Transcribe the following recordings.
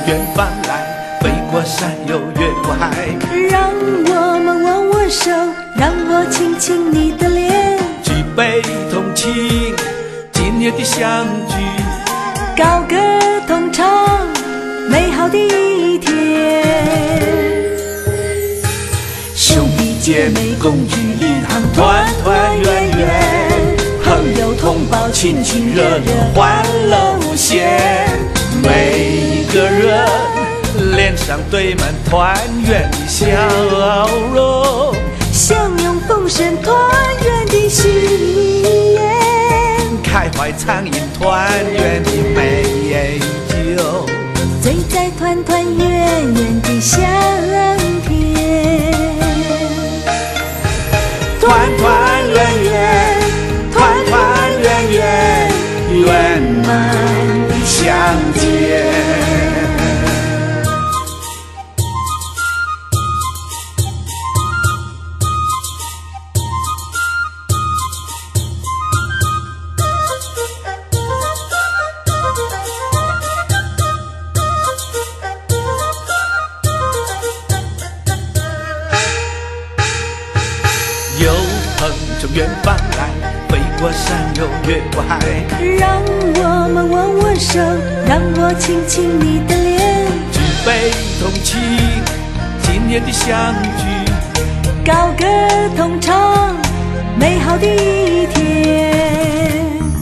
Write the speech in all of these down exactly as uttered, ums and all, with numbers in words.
远方来，飞过山又越过海。 让我们握握手，让我亲亲你的脸， 举杯同庆今夜的相聚， 高歌同唱美好的一天。 兄弟姐妹共聚一堂，团团圆圆，朋友同胞亲亲热热，欢乐无限。每一个人脸上堆满团圆的笑容， 相拥丰盛团圆的喜宴， 开怀畅饮团圆的美酒， 醉在团团圆圆的香甜。 团团圆圆，团团圆圆，圆满的相见。有朋从远方来，飞过山又越过海。 让我们握握手，让我亲亲你的脸， 举杯同庆今夜的相聚， 高歌同唱美好的一天。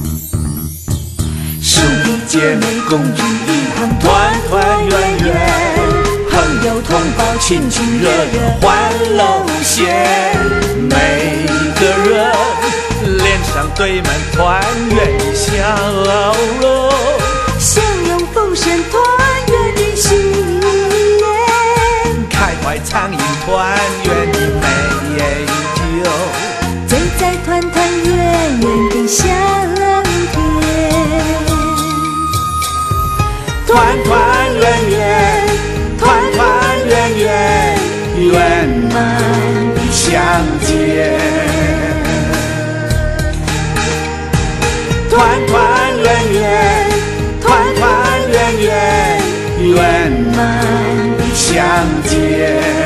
兄弟姐妹共聚一堂，团团圆圆，朋友同胞亲亲热热，欢乐无限。每一个人脸上堆满团圆的笑容， 相拥丰盛团圆的喜宴， 开怀畅饮团圆的美酒， 醉在团团圆圆的香甜。 团团圆圆，团团圆圆，圆满的相见。团团圆圆，团团圆圆，圆满的相见。